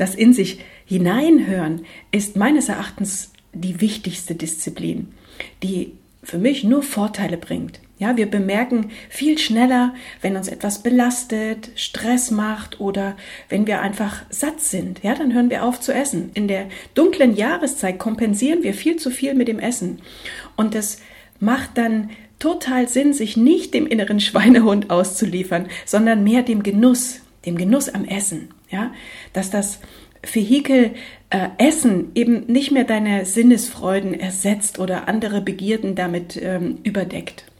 das in sich hineinhören ist meines Erachtens die wichtigste Disziplin, die für mich nur Vorteile bringt. Ja, wir bemerken viel schneller, wenn uns etwas belastet, Stress macht oder wenn wir einfach satt sind. Ja, dann hören wir auf zu essen. In der dunklen Jahreszeit kompensieren wir viel zu viel mit dem Essen. Und das macht dann total Sinn, sich nicht dem inneren Schweinehund auszuliefern, sondern mehr dem Genuss am Essen. Ja, dass das Vehikel Essen eben nicht mehr deine Sinnesfreuden ersetzt oder andere Begierden damit überdeckt.